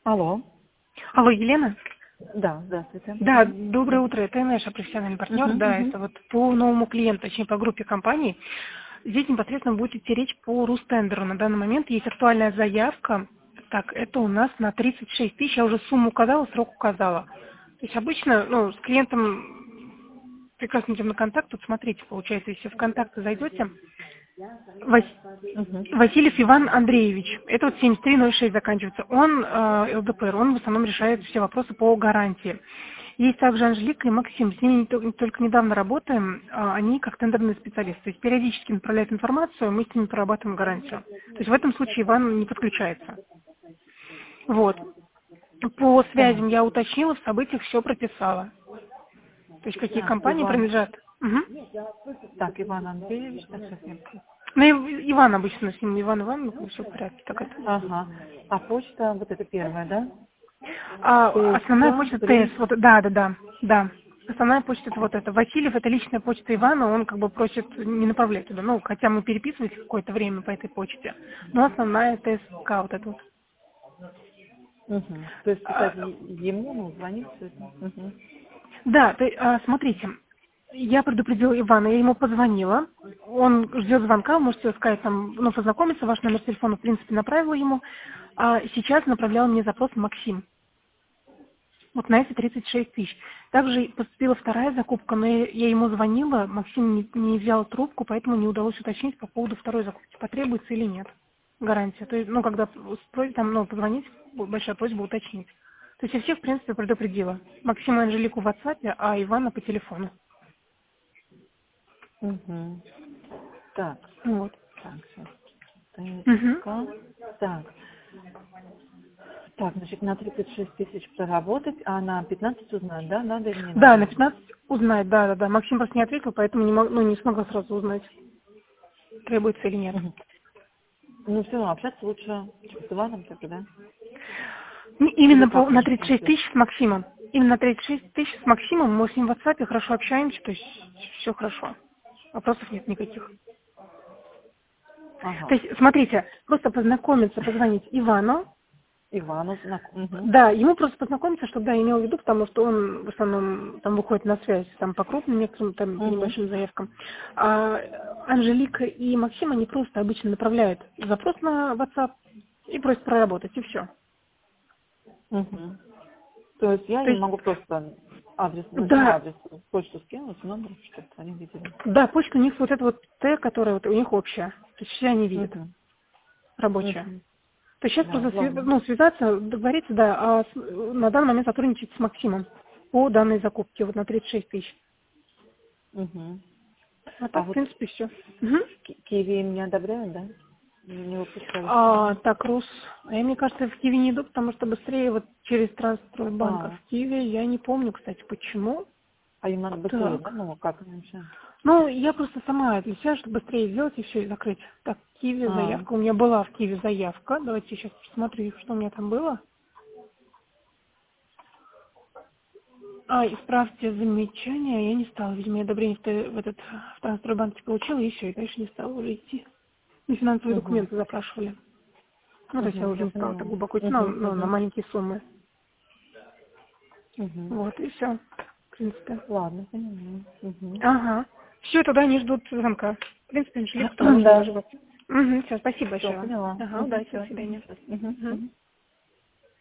Алло. Алло, Елена? Да, здравствуйте. Да, доброе утро. Это наш профессиональный партнер. Да, это вот по новому клиенту, точнее по группе компаний. Здесь непосредственно будет идти речь по Рустендеру. На данный момент есть актуальная заявка. Так, это у нас на 36 тысяч. Я уже сумму указала, срок указала. То есть обычно, с клиентом прекрасно идем на контакт. Тут смотрите, получается, если в контакты зайдете, Васильев Иван Андреевич, это вот 7306 заканчивается, он ЛДПР, он в основном решает все вопросы по гарантии. Есть также Анжелика и Максим, с ними только недавно работаем, они как тендерные специалисты, то есть периодически направляют информацию, мы с ними прорабатываем гарантию. То есть в этом случае Иван не подключается. Вот. По связям я уточнила, в событиях все прописала. То есть какие компании принадлежат. Так, Иван Андреевич, так, сейчас я... Ну, Иван обычно, с ним Иван Иванович, все в порядке. Так это. Ага. А почта, вот это первая, да? Основная почта ТС, вот, да. Основная почта это вот это. Васильев, это личная почта Ивана, он как бы просит не направлять туда. Ну, хотя мы переписывались какое-то время по этой почте, но основная ТСК вот это вот. То есть писать ему, звонить? Да, смотрите, я предупредила Ивана, я ему позвонила, он ждет звонка, можете сказать, там, познакомиться, ваш номер телефона, в принципе, направила ему, а сейчас направлял мне запрос Максим. Вот на эти 36 тысяч. Также поступила вторая закупка, но я ему звонила, Максим не взял трубку, поэтому не удалось уточнить по поводу второй закупки, потребуется или нет гарантия. То есть, когда позвонить, большая просьба уточнить. То есть я всех, в принципе, предупредила. Максима и Анжелику в WhatsApp, а Ивана по телефону. Так. Вот. Так, сейчас. Так, значит, на 36 тысяч проработать, а на 15 узнать, да? Надо или не надо? Да, на 15 узнать, да. Максим просто не ответил, поэтому не смогла сразу узнать, требуется или нет. Ну, все равно общаться лучше с Иваном тогда, да? Именно на 36 тысяч с Максимом. Именно на 36 тысяч с Максимом мы с ним в WhatsApp хорошо общаемся, то есть все хорошо. Вопросов нет никаких. Ага. То есть, смотрите, просто познакомиться, позвонить Ивану. Да, ему просто познакомиться, чтобы, я имел в виду, потому что он в основном там выходит на связь, там по крупным некоторым там небольшим заявкам. А Анжелика и Максим, они просто обычно направляют запрос на WhatsApp и просят проработать, и все. То есть я не могу просто адрес, почту скинуть, номер, чтобы они видели. Да, почта у них вот это вот Т, которая вот у них общая. То есть все они видят. Рабочая. То есть сейчас просто связаться, договориться, на данный момент сотрудничать с Максимом по данной закупке, вот на 36 тысяч. А так, в принципе, все. Киви им не одобряют, да? Не выпускают? Рус. Мне кажется, в Киви не иду, потому что быстрее вот через Трансстройбанк. В Киви я не помню, кстати, почему. А им надо быстрее, да? Как иначе? Я просто сама для себя, чтобы быстрее сделать и все, и закрыть. Так, Киви заявка. У меня была в Киви заявка. Давайте сейчас посмотрю, что у меня там было. Исправьте замечание. Я не стала, видимо, я одобрение в Трансстройбанке получила, и все, и дальше не стала уже идти. И финансовые документы запрашивали. То есть я уже не стала так глубоко идти, на маленькие суммы. Вот, и все, в принципе. Ладно, понимаю. Ага. Все, тогда они ждут звонка. В принципе, Анжелика, потому что даже вот. Все, спасибо большое. Поняла. Удачи, до свидания.